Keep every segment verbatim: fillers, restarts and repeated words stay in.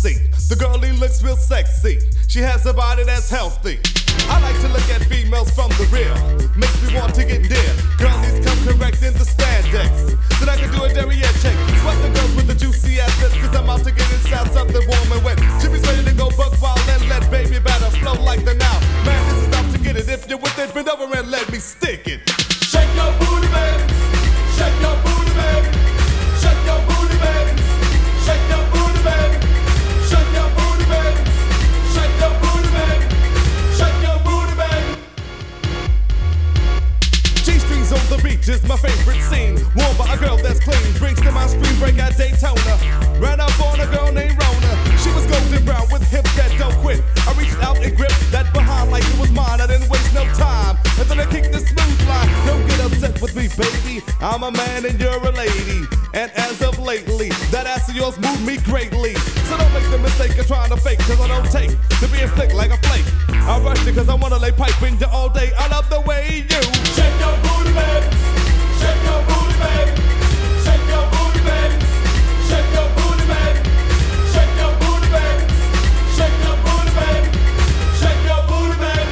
see. The girlie looks real sexy. She has a body that's healthy. I like to look at females from the rear. Makes me want to get near. Girlies come correct in the spandex. Then I can do a derriere check. Sweat the girls with the juicy assets. Cause I'm out to get inside something warm and wet. Jimmy's ready to go buck wild and let baby batter flow like the now. Man, this is out to get it. If you're with it, bend over and let me stick it. Shake your booty, baby. Shake your booty, baby. Shake your booty, baby. Shake your booty, baby. Shake your booty, baby. Shake your booty, baby. Shake your booty, baby. G-strings on the beach is my favorite scene. Worn by a girl that's clean. Brings to my spring break at Daytona. Ran up on a girl named Rona. She was golden brown with hips that don't quit. I reached out and gripped that behind like it was mine. I didn't waste no time. And then I kicked the smooth line. Don't get upset with me, baby. I'm a man and you're a lady. And as of lately, that ass of yours moved me greatly. So don't make the mistake of trying to fake. Cause I don't take to being flicked like a flake. I rush it cause I wanna lay pipe in you all day. I love the way you shake your booty, baby. Shake your booty, baby. Shake your booty, baby. Shake your booty, baby. Shake your booty, baby. Shake your booty, baby. Shake your booty, baby.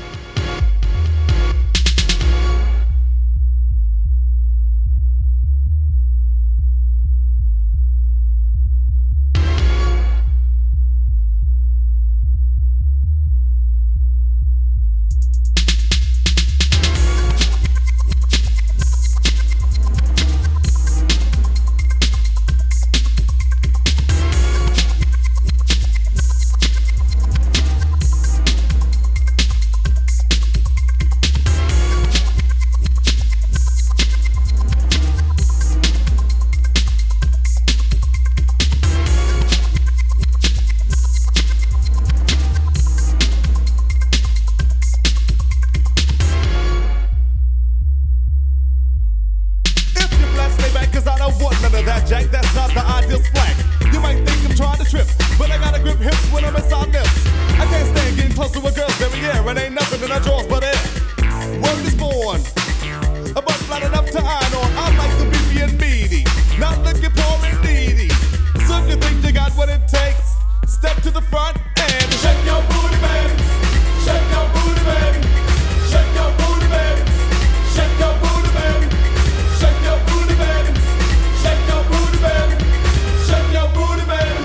Jack, that's not the ideal slack. You might think I'm trying to trip, but I gotta grip hips when I'm inside lips. I can't stand getting close to a girl's derriere, and ain't nothing in her drawers but air. Word is born, a butt flat enough to iron on. I like the beefy and meaty, not looking poor and needy. So if you think you got what it takes, step to the front and shake your booty, baby. Shake your booty, baby. Shake your booty, baby. Shake your booty, baby. Shake your booty, baby. Shake your booty, baby. Shake your booty, baby.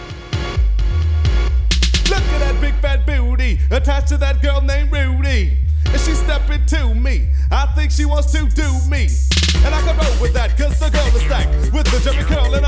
Look at that big fat booty attached to that girl named Rudy. And she's stepping to me. I think she wants to do me. And I can roll with that, cause the girl is stacked with the Jerry curl and